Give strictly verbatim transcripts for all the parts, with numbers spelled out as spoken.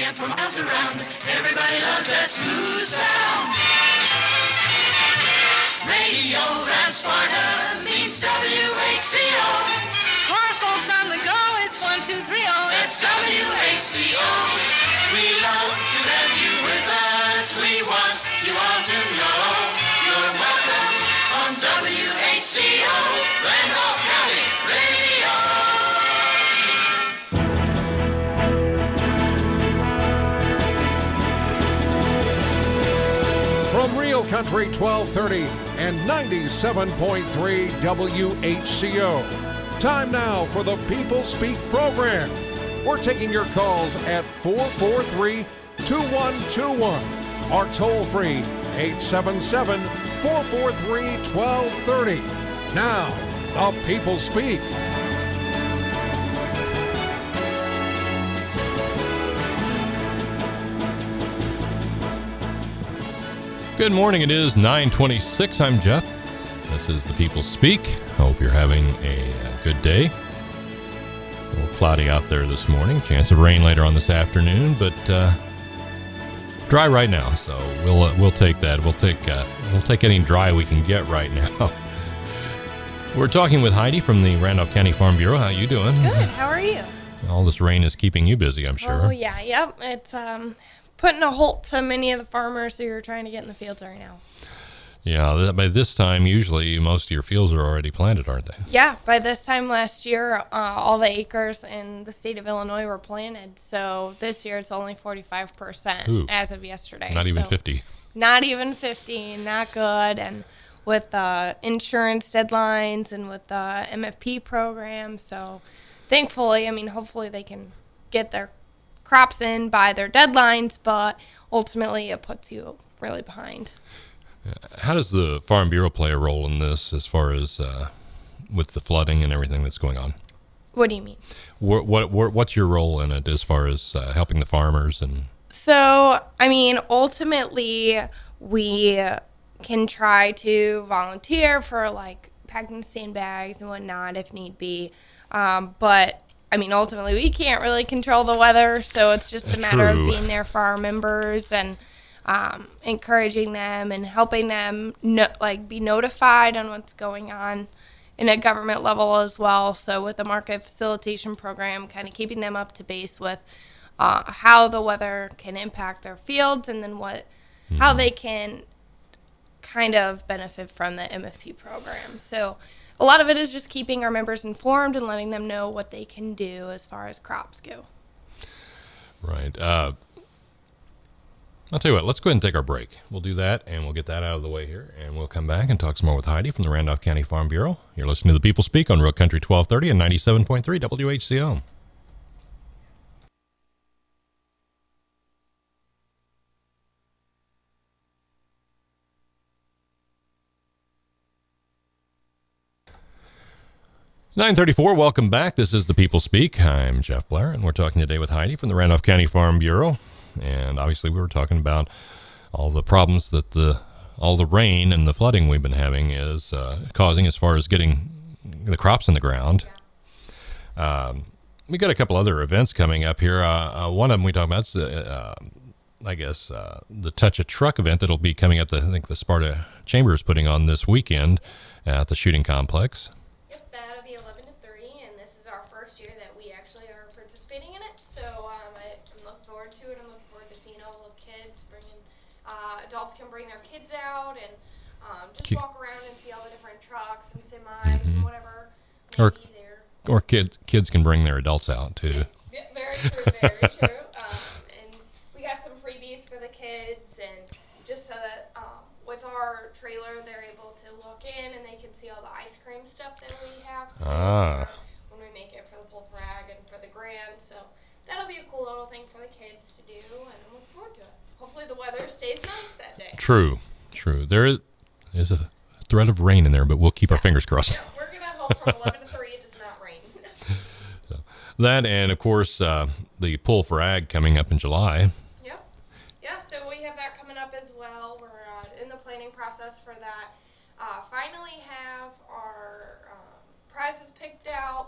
and for miles around. Everybody loves that smooth sound. Radio Ram Sparta means W H C O. For folks on the go, it's one two three oh. It's W H C O. We love to have you with us. We want you all to know you're welcome on W H C O, Randolph County Radio. From Real Country twelve thirty and ninety-seven point three W H C O. Time now for the People Speak program. We're taking your calls at four four three, two one two one or toll free eight seven seven, four four three, one two three oh. Now, the People Speak. Good morning. It is nine twenty-six. I'm Jeff. This is the People Speak. Hope you're having a, a good day. A little cloudy out there this morning. Chance of rain later on this afternoon, but uh, dry right now. So we'll uh, we'll take that. We'll take uh, we'll take any dry we can get right now. We're talking with Heidi from the Randolph County Farm Bureau. How you doing? Good. How are you? All this rain is keeping you busy, I'm sure. Oh yeah. Yep. It's um. putting a halt to many of the farmers who are trying to get in the fields right now. Yeah, by this time, usually most of your fields are already planted, aren't they? Yeah, by this time last year, uh, all the acres in the state of Illinois were planted. So this year it's only forty-five percent Ooh, as of yesterday. Not even so fifty. Not even fifty, not good. And with the insurance deadlines and with the M F P program, so thankfully, I mean, hopefully they can get their crops in by their deadlines, but ultimately it puts you really behind. How does the Farm Bureau play a role in this as far as uh, with the flooding and everything that's going on? What do you mean? What, what, what what's your role in it as far as uh, helping the farmers? And so, I mean, ultimately we can try to volunteer for like packing sandbags and whatnot if need be, um, but I mean, ultimately, we can't really control the weather, so it's just a matter True. of being there for our members and um, encouraging them and helping them, no, like, be notified on what's going on in a government level as well. So with the market facilitation program, kind of keeping them up to base with uh, how the weather can impact their fields and then what, mm-hmm. how they can kind of benefit from the M F P program. So a lot of it is just keeping our members informed and letting them know what they can do as far as crops go. Right. Uh, I'll tell you what, let's go ahead and take our break. We'll do that, and we'll get that out of the way here, and we'll come back and talk some more with Heidi from the Randolph County Farm Bureau. You're listening to The People Speak on Real Country twelve thirty and ninety-seven point three W H C O. nine thirty-four, welcome back. This is The People Speak. I'm Jeff Blair, and we're talking today with Heidi from the Randolph County Farm Bureau. And obviously we were talking about all the problems that the all the rain and the flooding we've been having is uh, causing as far as getting the crops in the ground. Um, we got a couple other events coming up here. Uh, uh, one of them we talked about is, uh, uh, I guess, uh, the Touch a Truck event that'll be coming up. That I think the Sparta Chamber is putting on this weekend at the shooting complex. Adults can bring their kids out and um, just walk around and see all the different trucks and semis mm-hmm. and whatever may or, be there. Or kids kids can bring their adults out, too. Yeah, very true, very true. Um, and we got some freebies for the kids, and just so that um, with our trailer, they're able to look in and they can see all the ice cream stuff that we have, too, ah. when we make it for the pull frag and for the grand. So that'll be a cool little thing for the kids to do, and I'm looking forward to it. Hopefully the weather stays nice that day. True, true. There is, is a threat of rain in there, but we'll keep yeah. our fingers crossed. Yeah, we're going to hope from eleven to three it does not rain. So, that and, of course, uh, the Pull for Ag coming up in July. Yep. Yeah, so we have that coming up as well. We're uh, in the planning process for that. Uh, finally have our um, prizes picked out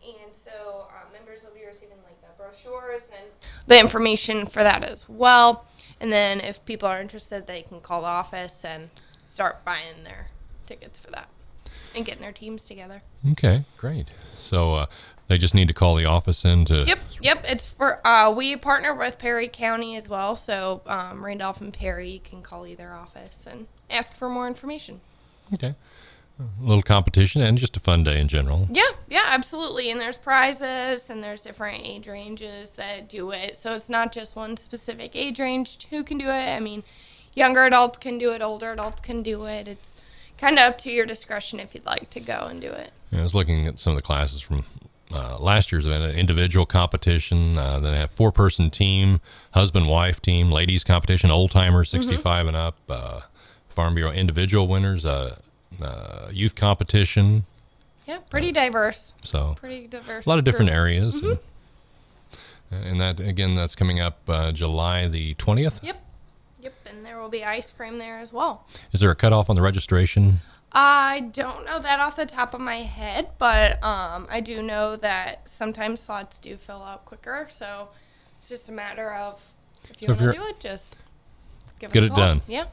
And so uh, members will be receiving like the brochures and the information for that as well. And then if people are interested, they can call the office and start buying their tickets for that and getting their teams together. Okay, great. So uh, they just need to call the office in to... Yep, yep. It's for uh, we partner with Perry County as well. So um, Randolph and Perry, you can call either office and ask for more information. Okay. A little competition and just a fun day in general. Yeah, yeah, absolutely. And there's prizes and there's different age ranges that do it. So it's not just one specific age range who can do it. I mean, younger adults can do it, older adults can do it. It's kind of up to your discretion if you'd like to go and do it. Yeah, I was looking at some of the classes from uh, last year's event, an individual competition. Uh, then they have four-person team, husband-wife team, ladies competition, old-timers, sixty-five mm-hmm. and up, uh, Farm Bureau individual winners, uh, uh, youth competition. Yeah, pretty uh, diverse. So pretty diverse. A lot of different group. areas. Mm-hmm. And, and that, again, that's coming up uh, July the twentieth? Yep. Yep, and there will be ice cream there as well. Is there a cutoff on the registration? I don't know that off the top of my head, but um, I do know that sometimes slots do fill out quicker, so it's just a matter of if you so want to do it, just give get us a it call. done. Yeah.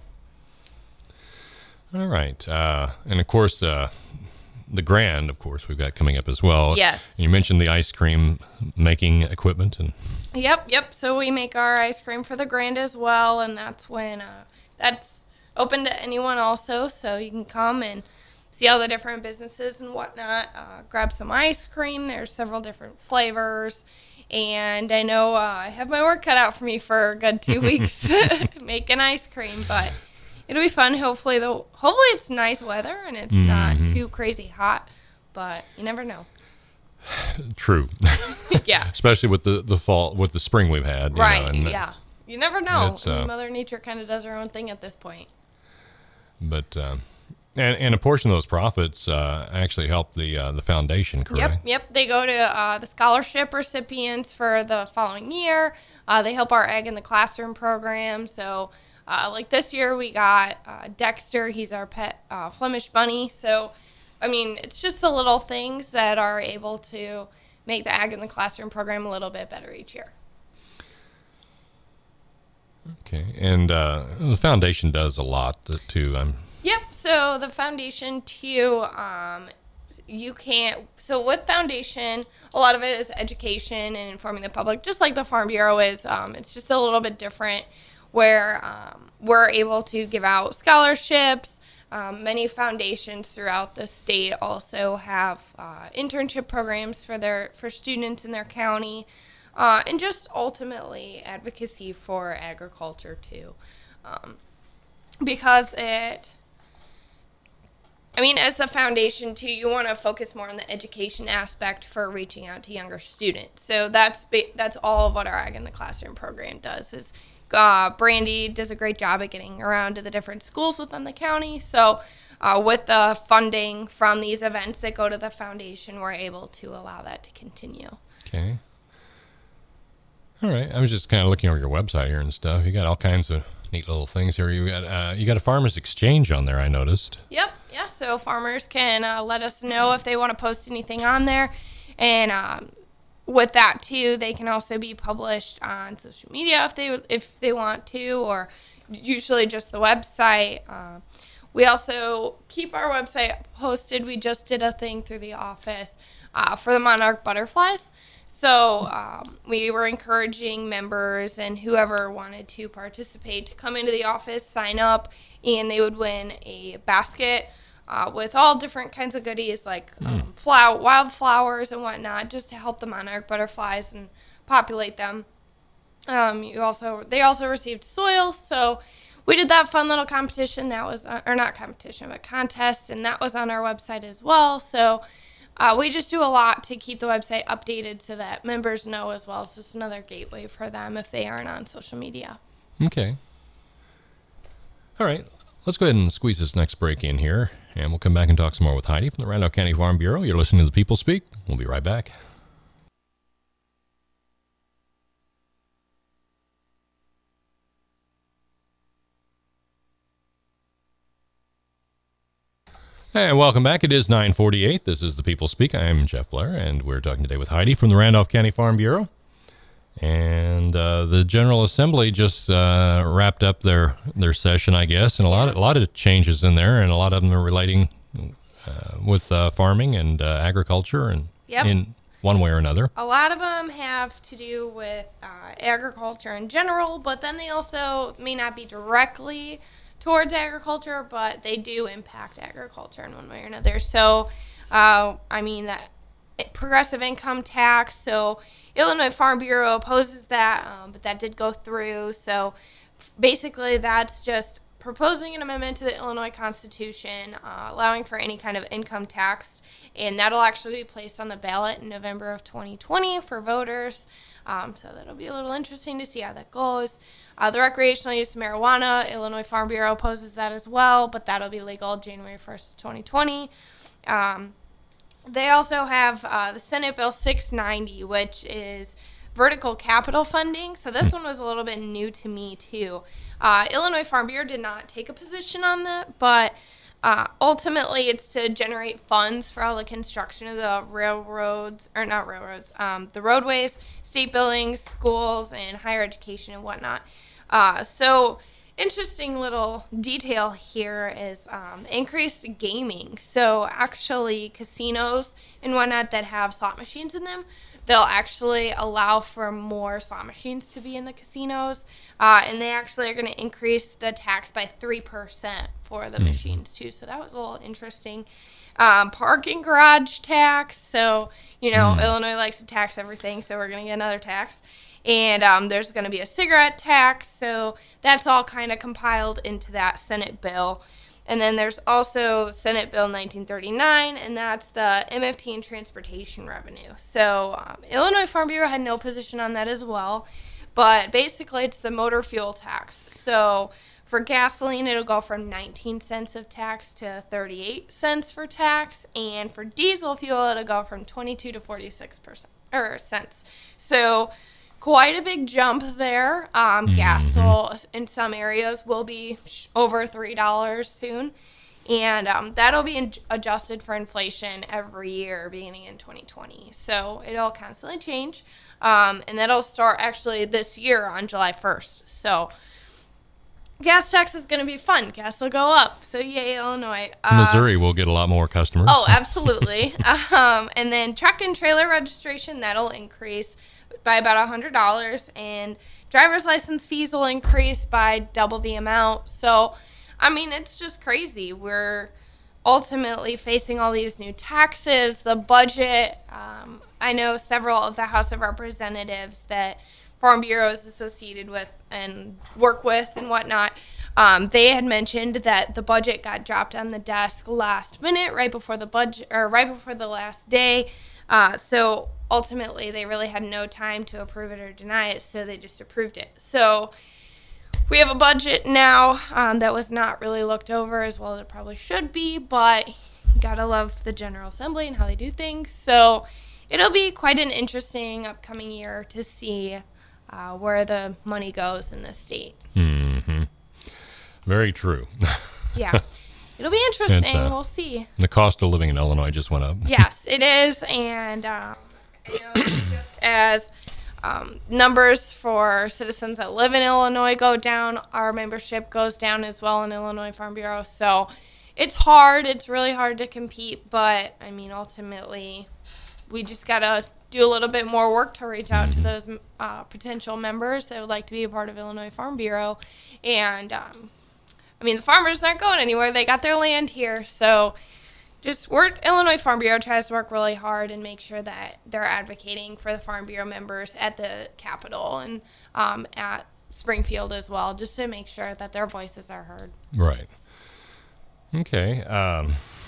All right. Uh, and, of course, uh, the Grand, of course, we've got coming up as well. Yes. You mentioned the ice cream making equipment. and Yep, yep. So we make our ice cream for the Grand as well, and that's when uh, that's open to anyone also. So you can come and see all the different businesses and whatnot. Uh, grab some ice cream. There's several different flavors. And I know uh, I have my work cut out for me for a good two weeks making ice cream, but it'll be fun. Hopefully, though. Hopefully it's nice weather and it's mm-hmm. not too crazy hot, but you never know. True. Yeah. Especially with the, the fall, with the spring we've had. You right. know, and yeah. You never know. Uh, Mother Nature kind of does her own thing at this point. But uh, and and a portion of those profits uh, actually help the uh, the foundation, correct? Yep. Yep. They go to uh, the scholarship recipients for the following year. Uh, they help our Ag in the Classroom program. So. Uh, like this year, we got uh, Dexter. He's our pet uh, Flemish bunny. So, I mean, it's just the little things that are able to make the Ag in the Classroom program a little bit better each year. Okay. And uh, the foundation does a lot, too. I'm... Yep. So, the foundation, too, um, you can't... So, with foundation, a lot of it is education and informing the public, just like the Farm Bureau is. Um, it's just a little bit different, where um, we're able to give out scholarships. Um, many foundations throughout the state also have uh, internship programs for their for students in their county, uh, and just ultimately advocacy for agriculture too, um, because it. I mean, as the foundation too, you want to focus more on the education aspect for reaching out to younger students. So that's ba- that's all of what our Ag in the Classroom program does is. Uh, Brandy does a great job at getting around to the different schools within the county. So uh, with the funding from these events that go to the foundation, we're able to allow that to continue. Okay. All right. I was just kind of looking over your website here and stuff. You got all kinds of neat little things here. You got uh, you got a farmers exchange on there, I noticed. Yep. Yeah. So farmers can uh, let us know if they want to post anything on there. And um, with that too, they can also be published on social media if they if they want to, or usually just the website. Uh, we also keep our website posted. We just did a thing through the office uh, for the monarch butterflies. So um, we were encouraging members and whoever wanted to participate to come into the office, sign up, and they would win a basket Uh, with all different kinds of goodies like um, mm. flower, wildflowers and whatnot, just to help the monarch butterflies and populate them. Um, you also, they also received soil, so we did that fun little competition that was, uh, or not competition, but contest, and that was on our website as well. So uh, we just do a lot to keep the website updated so that members know as well. It's just another gateway for them if they aren't on social media. Okay. All right. Let's go ahead and squeeze this next break in here, and we'll come back and talk some more with Heidi from the Randolph County Farm Bureau. You're listening to The People Speak. We'll be right back. And welcome back. It is nine forty-eight. This is The People Speak. I'm Jeff Blair, and we're talking today with Heidi from the Randolph County Farm Bureau. And uh, the General Assembly just uh, wrapped up their, their session, I guess, and a lot of, a lot of changes in there, and a lot of them are relating uh, with uh, farming and uh, agriculture, and Yep. in one way or another. A lot of them have to do with uh, agriculture in general, but then they also may not be directly towards agriculture, but they do impact agriculture in one way or another. So, uh, I mean, that progressive income tax, so Illinois Farm Bureau opposes that, um, but that did go through. So basically that's just proposing an amendment to the Illinois Constitution, uh, allowing for any kind of income tax, and that'll actually be placed on the ballot in November of twenty twenty for voters. Um, so that'll be a little interesting to see how that goes. Uh, the recreational use of marijuana, Illinois Farm Bureau opposes that as well, but that'll be legal January first, twenty twenty. Um, they also have uh, the Senate Bill six ninety, which is vertical capital funding. So this one was a little bit new to me too. Uh, Illinois Farm Bureau did not take a position on that, but uh, ultimately it's to generate funds for all the construction of the railroads, or not railroads, um, the roadways, state buildings, schools, and higher education and whatnot. Uh, so interesting little detail here is um, increased gaming. So actually casinos and whatnot that have slot machines in them, they'll actually allow for more slot machines to be in the casinos, uh, and they actually are going to increase the tax by three percent for the mm-hmm. machines too. So that was a little interesting. Um, parking garage tax. So, you know, mm. Illinois likes to tax everything, so we're going to get another tax. And um, there's going to be a cigarette tax. So that's all kind of compiled into that Senate bill. And then there's also Senate Bill nineteen thirty-nine, and that's the M F T and transportation revenue. So um, Illinois Farm Bureau had no position on that as well. But basically, it's the motor fuel tax. So for gasoline, it'll go from nineteen cents of tax to thirty-eight cents for tax. And for diesel fuel, it'll go from twenty-two to forty-six percent, or cents. So quite a big jump there. Um, mm-hmm. Gas will, in some areas, will be over three dollars soon. And um, that'll be in- adjusted for inflation every year beginning in twenty twenty. So it'll constantly change. Um, and that'll start actually this year on July first. So gas tax is going to be fun. Gas will go up. So yay, Illinois. Uh, Missouri will get a lot more customers. Oh, absolutely. um, and then truck and trailer registration, that'll increase by about one hundred dollars, and driver's license fees will increase by double the amount. So, I mean, it's just crazy. We're ultimately facing all these new taxes, the budget. Um, I know several of the House of Representatives that Farm Bureau is associated with and work with and whatnot. Um, they had mentioned that the budget got dropped on the desk last minute, right before the budget, or right before the last day. Uh, so ultimately, they really had no time to approve it or deny it, so they just approved it. So we have a budget now um, that was not really looked over as well as it probably should be, but you gotta love the General Assembly and how they do things. So it'll be quite an interesting upcoming year to see uh, where the money goes in the state. Mm-hmm. Very true. Yeah. It'll be interesting. It, uh, we'll see. The cost of living in Illinois just went up. Yes, it is. And um, you know, just as um, numbers for citizens that live in Illinois go down, our membership goes down as well in Illinois Farm Bureau. So it's hard. It's really hard to compete. But, I mean, ultimately, we just got to do a little bit more work to reach out mm-hmm. to those uh, potential members that would like to be a part of Illinois Farm Bureau. And um I mean, the farmers aren't going anywhere. They got their land here. So just work, Illinois Farm Bureau tries to work really hard and make sure that they're advocating for the Farm Bureau members at the Capitol and um, at Springfield as well, just to make sure that their voices are heard. Right. Okay. Um,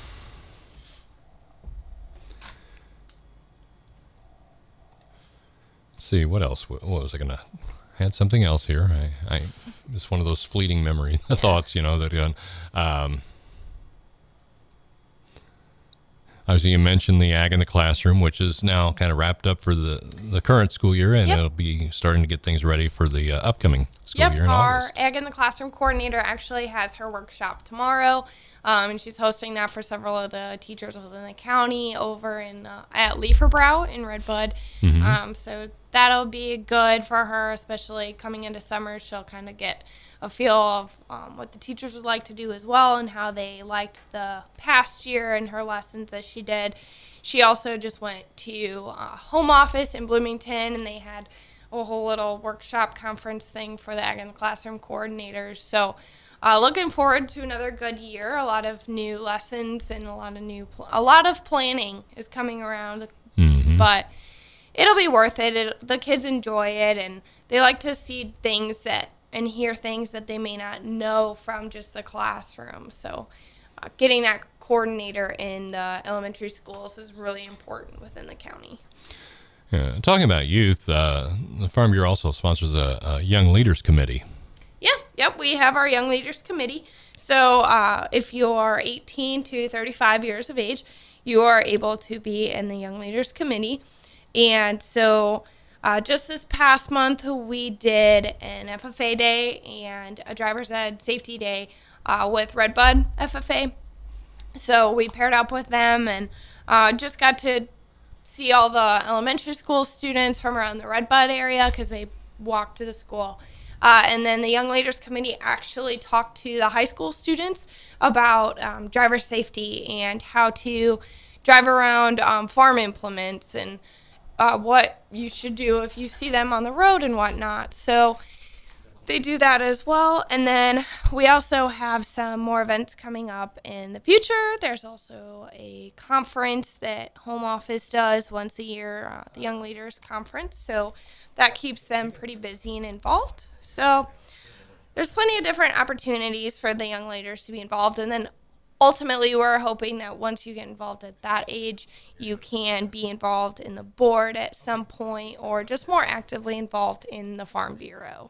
let's see, what else? What was I going to... had something else here. I, I it's one of those fleeting memory thoughts, you know, that um, Obviously, you mentioned the Ag in the Classroom, which is now kind of wrapped up for the, the current school year, and Yep. it'll be starting to get things ready for the uh, upcoming school Yep, year in our August. Ag in the Classroom coordinator actually has her workshop tomorrow, um, and she's hosting that for several of the teachers within the county over in uh, at Leaferbrow in Redbud. Mm-hmm. Um, so that'll be good for her, especially coming into summer. She'll kind of get a feel of um, what the teachers would like to do as well and how they liked the past year and her lessons as she did. She also just went to uh, home office in Bloomington, and they had a whole little workshop conference thing for the Ag in the Classroom coordinators. So uh, looking forward to another good year. A lot of new lessons and a lot of new, pl- a lot of planning is coming around, Mm-hmm. but it'll be worth it. it. The kids enjoy it, and they like to see things that and hear things that they may not know from just the classroom. So uh, getting that coordinator in the elementary schools is really important within the county. Yeah, talking about youth, uh, the Farm Bureau also sponsors a, a Young Leaders Committee. Yep, yep. We have our Young Leaders Committee. So uh, if you are eighteen to thirty-five years of age, you are able to be in the Young Leaders Committee. And so uh, just this past month, we did an F F A day and a driver's ed safety day uh, with Redbud F F A. So we paired up with them and uh, just got to see all the elementary school students from around the Redbud area because they walked to the school. Uh, and then the Young Leaders Committee actually talked to the high school students about um, driver safety and how to drive around um, farm implements and uh, what you should do if you see them on the road and whatnot. So they do that as well. And then we also have some more events coming up in the future. There's also a conference that Home Office does once a year, uh, the Young Leaders Conference. So that keeps them pretty busy and involved. So there's plenty of different opportunities for the young leaders to be involved. And then ultimately, we're hoping that once you get involved at that age, you can be involved in the board at some point or just more actively involved in the Farm Bureau.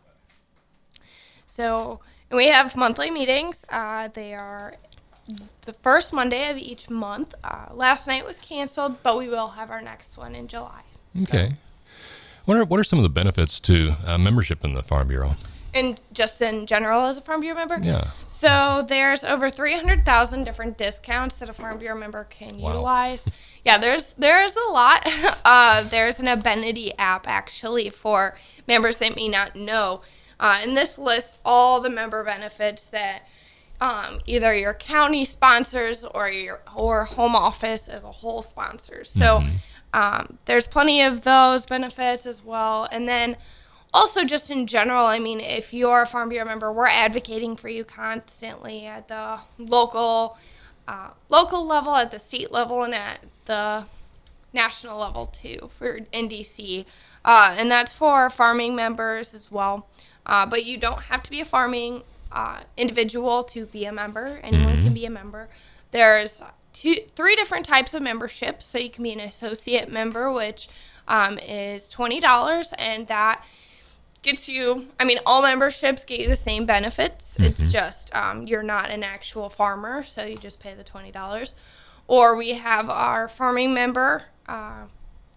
So and we have monthly meetings. Uh, they are the first Monday of each month. Uh, last night was canceled, but we will have our next one in July. Okay. So. What are what are some of the benefits to uh, membership in the Farm Bureau? And just in general as a Farm Bureau member? Yeah. So there's over three hundred thousand different discounts that a Farm Bureau member can Wow. utilize. Yeah, there's there's a lot. Uh, there's an Abenity app, actually, for members that may not know. Uh, and this lists all the member benefits that um, either your county sponsors or your or home office as a whole sponsors. So Mm-hmm. um, there's plenty of those benefits as well. And then also just in general, I mean, if you're a Farm Bureau member, we're advocating for you constantly at the local uh, local level, at the state level, and at the national level too for N D C. Uh, and that's for farming members as well. Uh, but you don't have to be a farming uh, individual to be a member. Anyone Mm-hmm. can be a member. There's two, three different types of memberships. So you can be an associate member, which um, is twenty dollars, and that gets you, I mean, all memberships get you the same benefits. Mm-hmm. It's just um, you're not an actual farmer, so you just pay the twenty dollars. Or we have our farming member uh,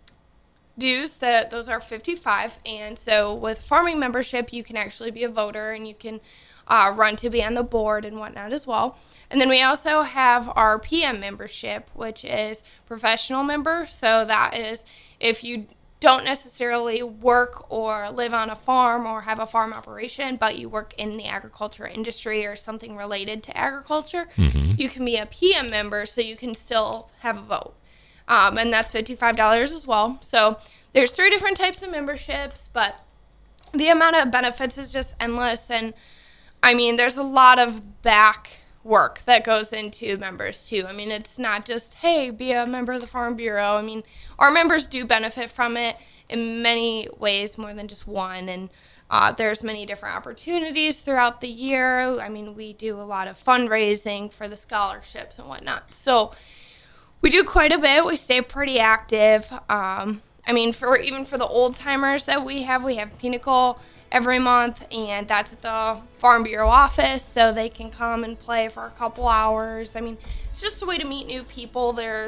dues, that those are fifty-five, and so with farming membership you can actually be a voter and you can uh, run to be on the board and whatnot as well. And then we also have our P M membership, which is professional member. So that is if you don't necessarily work or live on a farm or have a farm operation, but you work in the agriculture industry or something related to agriculture, Mm-hmm. you can be a P M member, so you can still have a vote. Um, and that's fifty-five dollars as well. So there's three different types of memberships, but the amount of benefits is just endless. And I mean, there's a lot of back work that goes into members too. I mean, it's not just, hey, be a member of the Farm Bureau. I mean, our members do benefit from it in many ways, more than just one. And uh, there's many different opportunities throughout the year. I mean, we do a lot of fundraising for the scholarships and whatnot. So we do quite a bit. We stay pretty active. Um, I mean, for even for the old timers that we have, we have Pinnacle every month, and that's at the Farm Bureau office, so they can come and play for a couple hours. I mean, it's just a way to meet new people. There's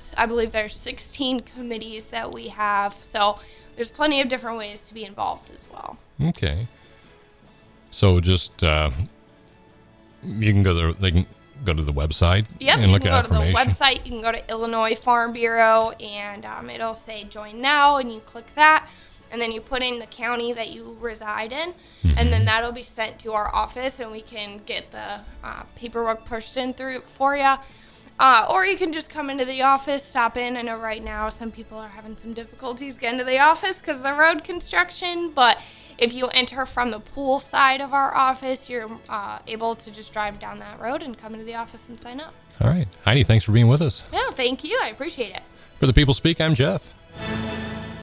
I believe there's sixteen committees that we have. So there's plenty of different ways to be involved as well. Okay. So just uh, you can go there. They can go to the website. Yep, and you look can go at to the information. website. You can go to Illinois Farm Bureau, and um, it'll say join now, and you click that, and then you put in the county that you reside in, Mm-hmm. and then that'll be sent to our office, and we can get the uh, paperwork pushed in through for you. Uh, or you can just come into the office, stop in. I know right now some people are having some difficulties getting to the office because of the road construction, but if you enter from the pool side of our office, you're uh, able to just drive down that road and come into the office and sign up. All right. Heidi, thanks for being with us. Yeah, thank you. I appreciate it. For the People Speak, I'm Jeff.